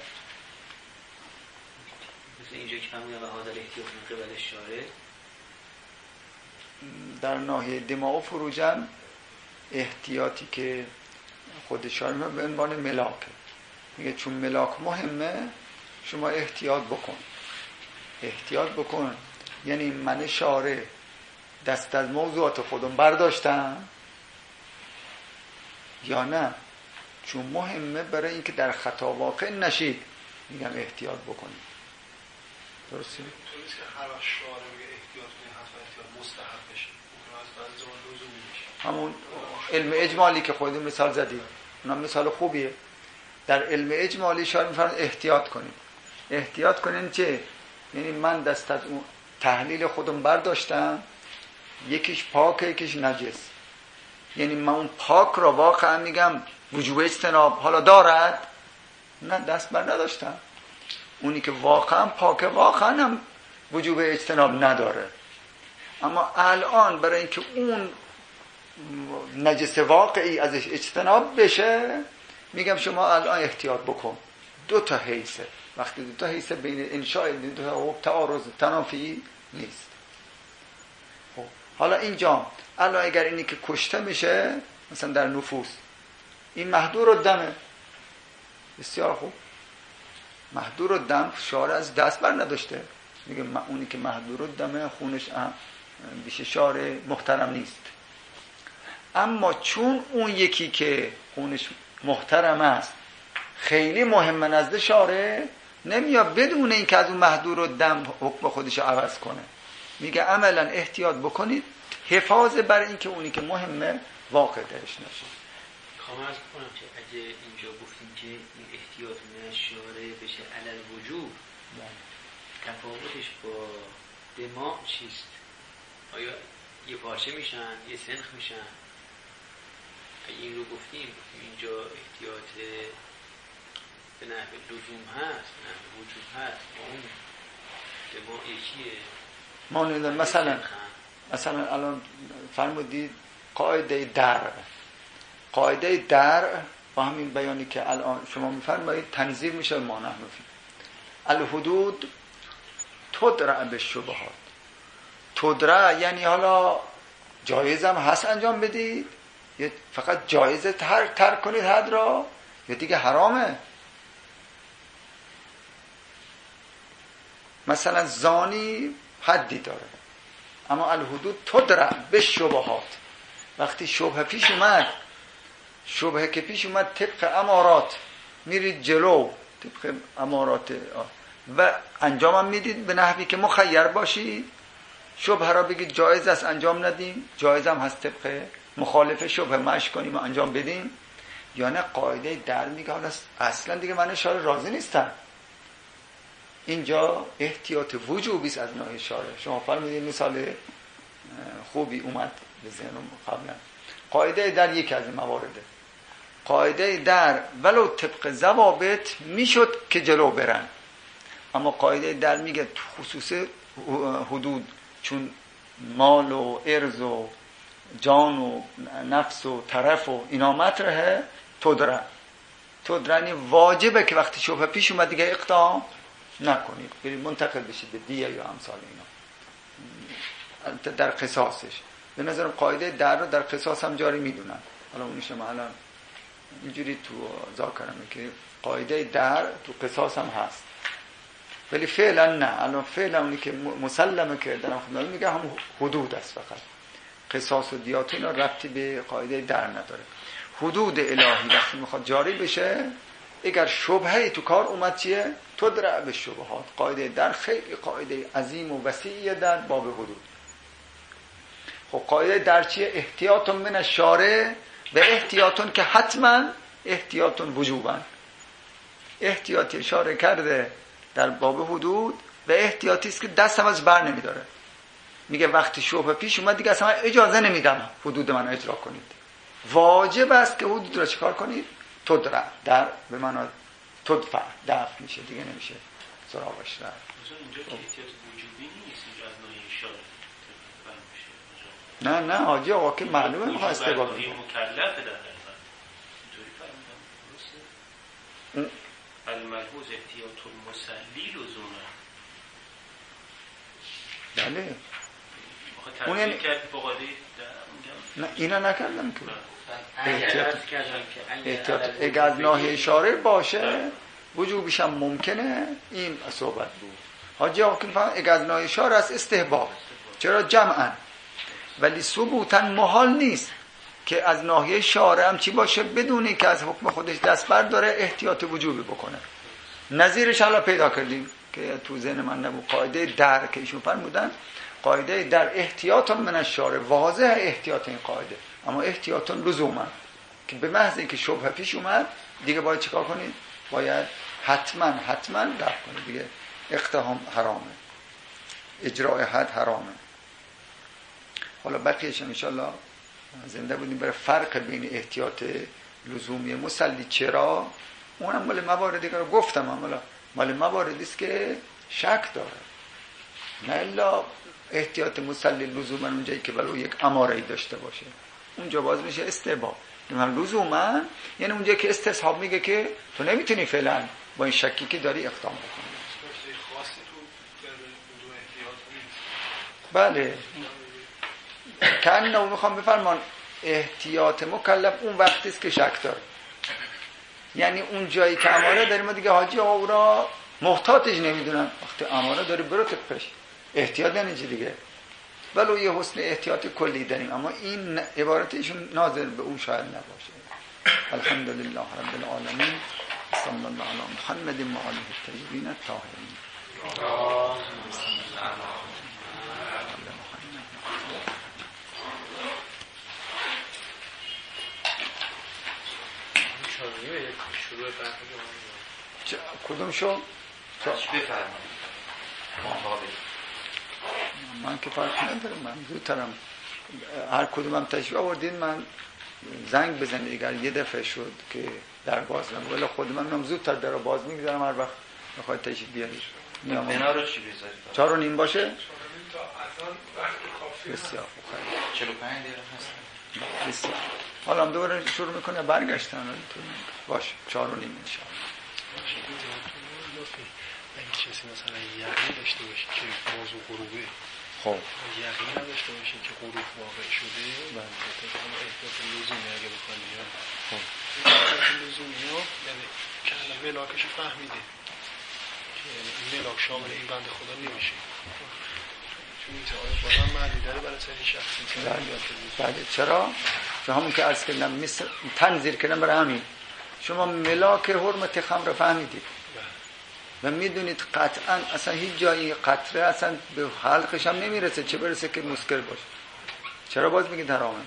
مثل اینجا که همون و هذا الاحتیاط من قبل شارع. در ناحیه دماء و فروجم احتیاطی که خود شارع به عنوان ملاکه، میگه چون ملاک مهمه شما احتیاط بکن. احتیاط بکن یعنی من شارع دست از موضوعات خودم برداشتم یا نه، چون مهمه برای اینکه در خطا واقع نشید میگم احتیاط بکنید. درسته؟ تو نیست که هر وقت شارع میگه احتیاط کنید حتما احتیاط مستحب بشه، اون از بعضی زمان لزومی میشه. همون علم اجمالی که خودمون مثال زدیم اونم مثال خوبیه. در علم اجمالی شارع میفرماید احتیاط کنید. احتیاط کنین چه؟ یعنی من دست از اون تحلیل خودم برداشتم، یکیش پاکه یکیش نجس، یعنی من اون پاک را واقعا میگم وجوب اجتناب حالا دارد؟ نه، دست بر نداشتم. اونی که واقعا پاکه واقعا هم وجوب اجتناب نداره. اما الان برای اینکه اون نجس واقعی ازش اجتناب بشه میگم شما الان احتیاط بکن. دو تا حیثه، وقتی دو تا حیثه بین انشاء دو تا تعارض تنافی نیست. خب حالا اینجا الان اگر اینی که کشته میشه مثلا در نفوس، این محدور الدمه، بسیار خوب، محدور الدم شارع از دست بر نداشته، میگه اونی که محدور الدمه خونش بیش شارع محترم نیست. اما چون اون یکی که خونش محترم است خیلی مهمه نزد شارع، نمیاد بدون این که از اون محدور الدم حکم خودش عوض کنه، میگه عملا احتیاط بکنید حفاظ بر این که اونی که مهمه واقع درش نشه. خواهم عرض کنم که اگه اینجا گفتیم که این احتیاط من شارع بشه علل وجوب، تفاوتش با دماء چیست؟ آیا یه پارچه میشن، یه سنخ میشن؟ اگه این رو گفتیم اینجا احتیاط به نحو لزوم هست، به نحو وجوب هست، با اون دماء یکیه. ما نیدن مثلا مثلا الان فرمودید قاعده درع، قاعده درع با همین بیانی که الان شما میفرمایید تنظیر میشه ما نحن فی الحدود تدرع بالشبهات. تدرع یعنی حالا جایزم هست انجام بدید، یا فقط جایزه تر ترک کنید حد را، یا دیگه حرامه. مثلا زانی حدی داره، اما الحدود تدرع بالشبهات. وقتی شبهه پیش اومد، شبهه که پیش اومد طبق امارات میرید جلو، طبق امارات و انجامم میدید به نحوی که مخیر باشید. شبهه را بگید جایز است انجام ندیم، جایز هم هست طبق مخالف شبهه مشی کنیم و انجام بدیم. یا نه قاعده در میگه حالا اصلا دیگه من شارع راضی نیستم. اینجا احتیاط وجوبی است از ناحیه شارع. شما فرمودید مثال خوبی اومد به ذهنم قبلا. قاعده در یکی از این موارده، قاعده در ولو طبق ضوابط میشد که جلو برن، اما قاعده در میگه خصوص حدود چون مال و ارز و جان و نفس و طرف و اینا مطرحه، تدرع تدرعنی واجبه که وقتی شبهه پیش اومد دیگه اقدام نکنید، برید منتقل بشید به دیه یا امثال اینا. در قصاصش به نظرم قاعده در رو در قصاص هم جاری میدونن. حالا اونش ما الان اینجوری تو ذاکرمه که قاعده در تو قصاص هم هست، ولی فعلا نه. الان فعلا اونی که مسلمه که در خدمت میگه هم حدود است، فقط قصاص و دیات اینا ربطی به قاعده در نداره. حدود الهی وقتی میخواد جاری بشه، اگر شبهه تو کار اومد چیه؟ تدرع بالشبهات. قاعده در خیلی قاعده عظیم و وسیعیه در باب حدود. خب قاعده در چیه؟ احتیاطون من الشارع و احتیاطون که حتما احتیاطون وجوبن. احتیاطی شارع کرده در باب حدود و احتیاطی است که دست هم از بر نمیداره. میگه وقتی شبهه پیش اومد دیگه اصلا اجازه نمیدم حدود من اجرا کنید. واجب است که حدود را چیکار کنید؟ تدرع، در به معنی تدفع، دفع میشه دیگه، نمیشه سراغش رفت. مثلا اینجا که احتیاط وجوبی نیست، اینجا از ناحیه شارع نه نه حاجی آقا که معلومه میخواه استقبال کنه. مکلفه در نظر اینطوری فرمودم درسته؟ الملحوظ احتیاط المصلی لزوما. بله اون یعنی کرد با قاعده نه اینا نکردم که احتیاط احتیاط اگر از ناحیه شارع باشه وجوبش هم ممکنه، این صحبت بود. حاجی آقا که میفهمن اگر از ناحیه شارع است استحباب، چرا جمعا، ولی ثبوتا محال نیست که از ناحیه شارع هم چی باشه بدونی که از حکم خودش دست برداره احتیاط وجوبی بکنه. نظیرش حالا پیدا کردیم که تو ذهن من نبود. قاعده در که ایشون فرمودن قاعده در احتیاط من الشارع، واضح احتیاط این قاعده، اما احتیاط لزوما که به محض اینکه شبهه پیش اومد دیگه باید چیکار کنید؟ باید حتما حتما رفع کنید دیگه. اقتحام حرامه، اجراء حد حرامه. حالا بقیه‌اش ان شاء الله زنده بودیم برای فرق بین احتیاط لزومی مصلی چرا، اونم مال مواردی که رو گفتم، مال مال مواردی است که شک داره، نه الا احتیاط مصلی لزوما اونجایی که برای یک اماره‌ای داشته باشه اونجا باز میشه استحباب. من لزوما یعنی اونجایی که استصحاب میگه که تو نمیتونی فعلا با این شکی که داری اقدام بکنی. بله کنه میخوام بفرمان احتیاط مکلف اون وقتی است که شک داره، یعنی اون جایی که اماره داریم ما دیگه حاجی آقا او را محتاطش نمیدونن، وقتی اماره داری برو تقش احتیاط نمیجی دیگه. ولو یه حسن احتیاط کلی داریم اما این عبارت ایشون ناظر به اون شاید نباشه. الحمدلله رب العالمین، صلی الله علی محمد و آله الطیبین الطاهرین. کدوم شو؟ بفرمایید. من که فرق ندارم، من زودترم هر کدومم تشریف آوردین من زنگ بزنید اگر یه دفعه شد که در باز کنم، ولی خود من هم زودتر در باز میگذارم هر وقت بخواید تشریف بیارید. بنا رو چی بذارید؟ چهار و نیم باشه؟ چهار و نیم تا اذان وقت کافی. بسیار خوب. چهل و پنج دقیقه هست. بسیار. حالا هم دوباره شروع میکنه برگشتن باشه چهار و نیم انشاءالله. اگه کسی مثلا یقین داشته باشه که موضوع غروبه، خب یقین نداشته باشه که غروب واقع شده، من طبعا احتیاط لزومی اگه بخوام بیان، خب احتیاط لزومی ها یعنی که الان ملاکش فهمیده که این ملاک شامل این بنده خدا نمیشه، چون این تعالی بازم معنی داره برای سری شخصی. بله چرا؟ چون همون که عرض کردم مثل تنظیر کردم برای همین شما ملاک حرمت خمر فهمیدید و میدونید قطعا اصلا هیچ جایی قطره اصلا به حلقش هم نمیرسه چه برسه که مسکر باشه، چرا باز میگید حرامه؟ اونا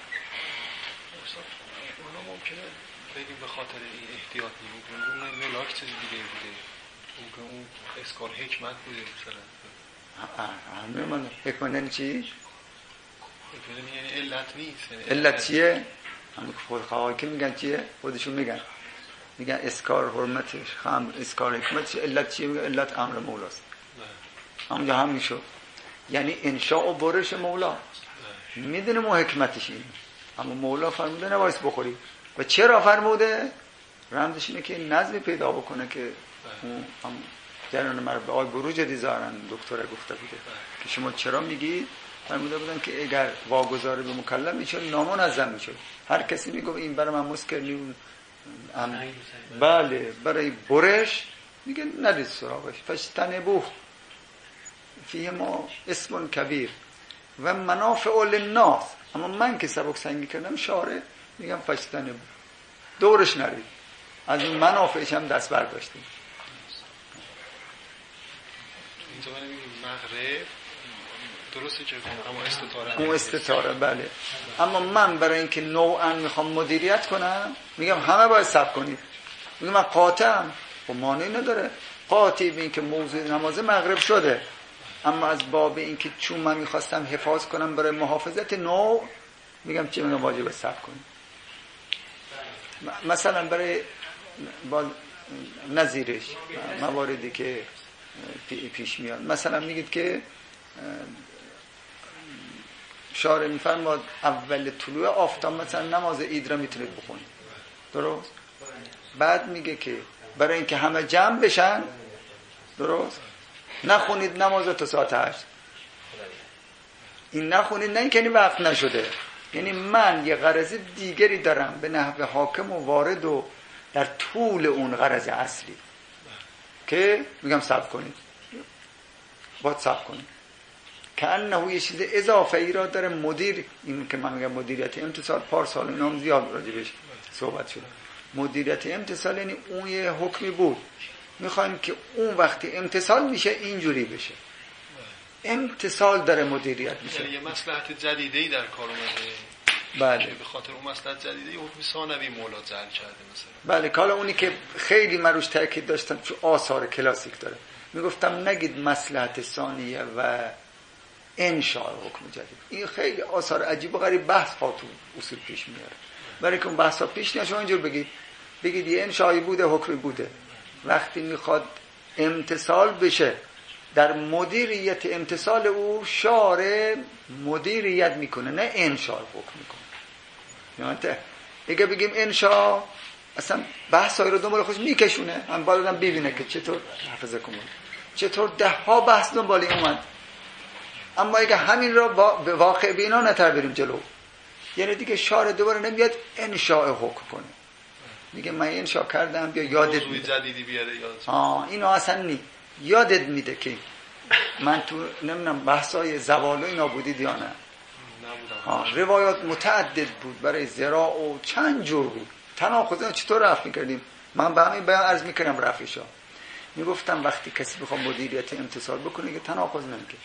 ممکنه بگیم به خاطر این احتیاط نمیکنه اون ملاک چیز دیگه بوده، اون که اون اسکار حکمت بوده مثلا. همه من حکمت یعنی چی؟ حکمت یعنی علت نیست. علت چیه؟ همون خود خواهی که میگن چیه؟ خودشون میگن میگن اسکار حرمتش خمر، اسکار حکمتش، علت چیه؟ میگن علت امر مولاست. همونجا هم میشد یعنی انشاء و برش مولا میدونه مو حکمتش این، اما مولا فرموده نباید بخوری. و چرا فرموده؟ رمزش اینه که نظمی پیدا بکنه که اون هم جریان مرد به آی بروج دیزارن دکتر گفته بوده که شما چرا میگید؟ فرموده بودن که اگر واگذار به مکلف میشه نامنظم میشه، هر کسی میگه این برای من مسکر نیون ام... بله برای برش میگه ندید سراغش فاجتنبوه فیه ما اسم کبیر و منافع للناس. اما من که سبک سنگی کردم شاره میگم فاجتنبوه، دورش نرید، از اون منافعش هم دست برداشتیم. اینجا من میگم مغرب درسته که اما استطاره اون استطاره بله. اما من برای اینکه نوعا میخوام مدیریت کنم میگم همه باید صبر کنید، میگم من قاطعم و مانعی نداره، قاطع به اینکه موضوع نماز مغرب شده، اما از باب اینکه چون من میخواستم حفاظ کنم برای محافظت نوع میگم چه میگم واجب صبر کنید. مثلا برای با نظیرش مواردی که پیش میاد، مثلا میگید که شارع میفرماد اول طلوع آفتاب مثلا نماز عید را میتونید بخونید، درست؟ بعد میگه که برای اینکه همه جمع بشن، درست؟ نخونید نماز تا ساعت هشت. این نخونید نه اینکه وقت نشده، یعنی من یه غرض دیگری دارم به نحو حاکم و وارد و در طول اون غرض اصلی که میگم صبر کنید، باید صبر کنید که انه یه چیز اضافه ای را داره مدیر. این که من میگم مدیریت امتصال پارسال اینا هم زیاد راجبش صحبت شده. مدیریت امتصال یعنی اون یه حکمی بود، میخوایم که اون وقتی امتصال میشه اینجوری بشه، امتصال داره مدیریت میشه، یعنی یه مصلحت جدیدی در کار اومده. بله. به خاطر اون مصلحت جدیده یه حکم ثانوی مولا جعل کرده مثلا. بله حالا اونی که خیلی مروش تاکید داشتم چون آثار کلاسیک داره میگفتم نگید مصلحت ثانیه و انشاء حکم جدید. این خیلی آثار عجیب و غریب بحث ها تو اصول پیش میاره. برای که اون بحث ها پیش نیاد شما اینجور بگید بگید یه انشایی بوده حکمی بوده. وقتی میخواد امتثال بشه در مدیریت امتثال او شارع مدیریت میکنه نه انشاء حکم میکنه. نه اگه بگیم انشاء اصلا بحث های رو دنبال خودش میکشونه. هم باید آدم ببینه که چطور حافظه کنه چطور ده ها بحث دنبال این اومد. اما اگه همین را با به واقع بینا نتر بریم جلو یعنی دیگه شارع دوباره نمیاد انشاء حکم کنه میگه من انشاء کردم بیا یادت میده جدیدی بیاره یاد. آه اینو اصلا نی یادت میده که من تو نمیدونم بحثای زوال و اینا بودید یا نه آه روایات متعدد بود برای زراع و چند جور بود. تناقض چطور رفع میکردیم؟ من به همین بیان عرض میکردم رفعشا میگفتم وقتی کسی بخواد مدیریت امتثال بکنه که تناقض نمیکنه.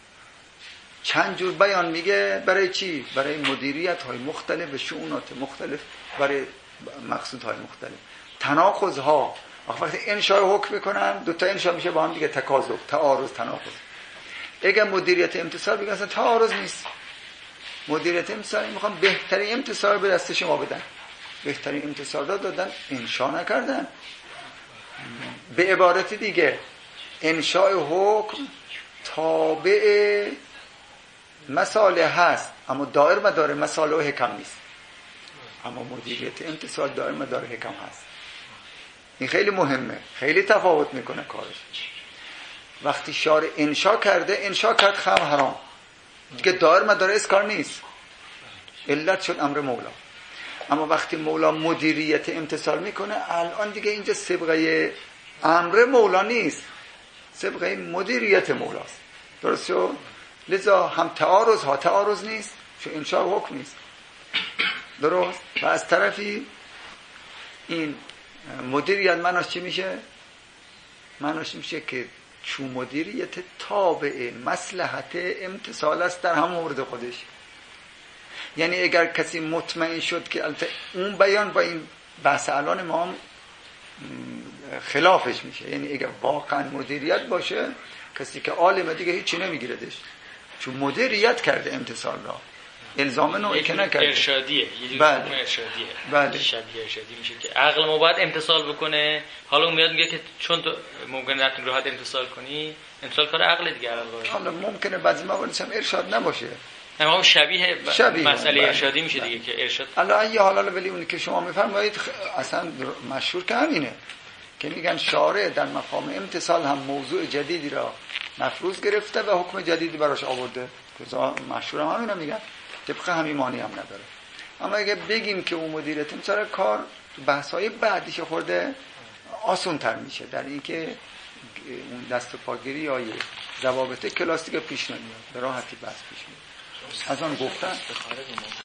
چند جور بیان میگه برای چی؟ برای مدیریت های مختلف و شؤونات مختلف برای مقصود های مختلف. تناقض ها وقتی انشاء حکم میکنن دو تا انشاء میشه با هم دیگه تکاذب تعارض تناقض. اگه مدیریت امتثال بگن اصلا تعارض نیست. مدیریت امتثال میخوام بهترین امتثال به دست شما بدن. بهترین امتثال دادن انشاء نکردن. به عبارت دیگه انشاء حکم تابع مصالح هست اما دائر مدار مصالح و حکم نیست. اما مدیریت امتثال دائر مدار حکم هست. این خیلی مهمه. خیلی تفاوت میکنه کارش. وقتی شارع انشاء کرده انشاء کرد خمر حرام دیگه دائر مدار اسکار نیست علت شد امر مولا. اما وقتی مولا مدیریت امتثال میکنه الان دیگه اینجا سبقه امر مولا نیست سبقه مدیریت مولاست. درست شد؟ لذا هم تعارض ها تعارض نیست چون انشاء حکم نیست. درست؟ و از طرفی این مدیریت معناش چی میشه؟ معناش میشه که چون مدیریت تابع مصلحت امتثال است در هم مورد خودش. یعنی اگر کسی مطمئن شد که البته اون بیان با این بحث الان ما هم خلافش میشه. یعنی اگر واقعا مدیریت باشه کسی که عالمه دیگه هیچی نمیگیردش چون مدیریت کرده امتثال را الزام نوعی که نکرده. ارشادیه یه جور بله. حکم ارشادیه بله. شبیه ارشادی میشه که عقل ما باید امتثال بکنه. حالا اون میاد میگه که چون تو ممکنه نتونی راحت امتثال کنی امتثال کار عقل دیگه. عقل حالا ممکنه بعضی موارد هم ارشاد نباشه اما شبیه, ب... شبیه مسئله بله. ارشادی میشه بله. دیگه که ارشاد الان یه حالا ولی اونی که شما میفرمایید اصلا مشهور که همینه که میگن شارع در مقام امتثال هم موضوع جدیدی را مفروض گرفته و حکم جدیدی براش آورده. مشهور هم همینا میگن طبق همین معنی هم نداره. اما اگه بگیم که اون مدیریت امتثال کار بحث‌های بعدیش خورده آسان تر میشه در اینکه اون دست و پاگیری یا ضوابط کلاسیک پیش نمیاد به راحتی بحث پیش میاد. از آن گفتن